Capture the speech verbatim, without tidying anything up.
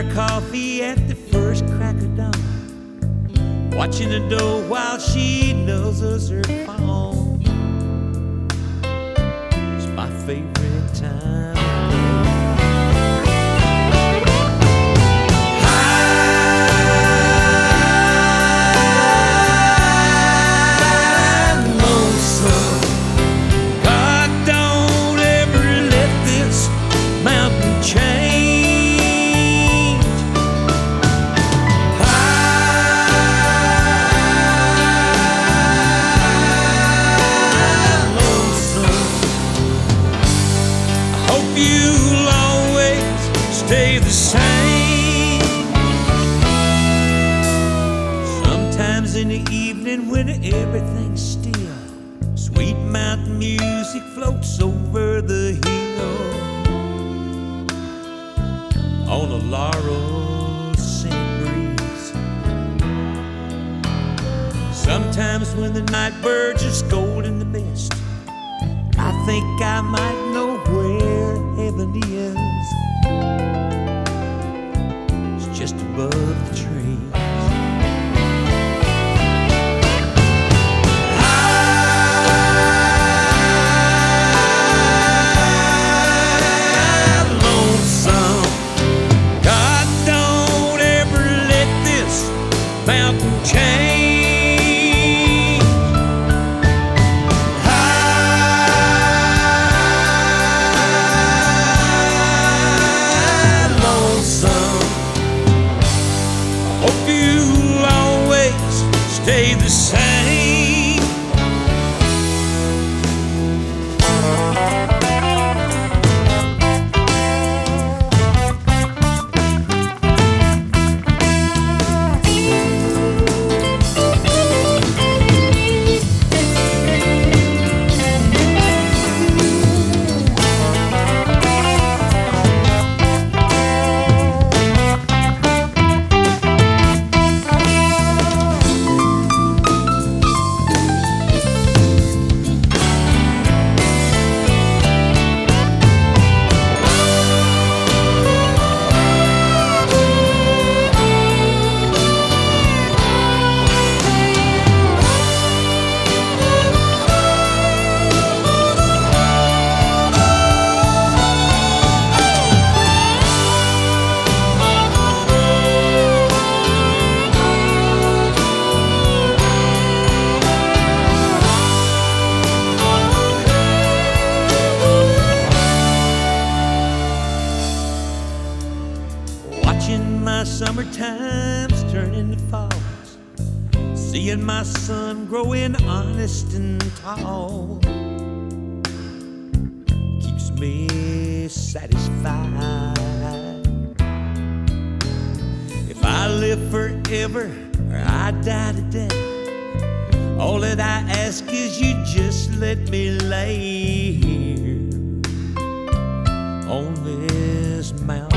our coffee at the first crack of dawn, watching the door while she nuzzles her phone. It's my favorite time. You'll always stay the same. Sometimes in the evening when everything's still, sweet mountain music floats over the hill on a laurel scent breeze. Sometimes when the night birds are scolding the best, I think I might know where heaven is. It's just above the trees. I'm lonesome. God, don't ever let this mountain change. You'll always stay the same. Watching my summer times turn into falls, seeing my son growing honest and tall, keeps me satisfied. If I live forever or I die today, all that I ask is you just let me lay here on this mountain.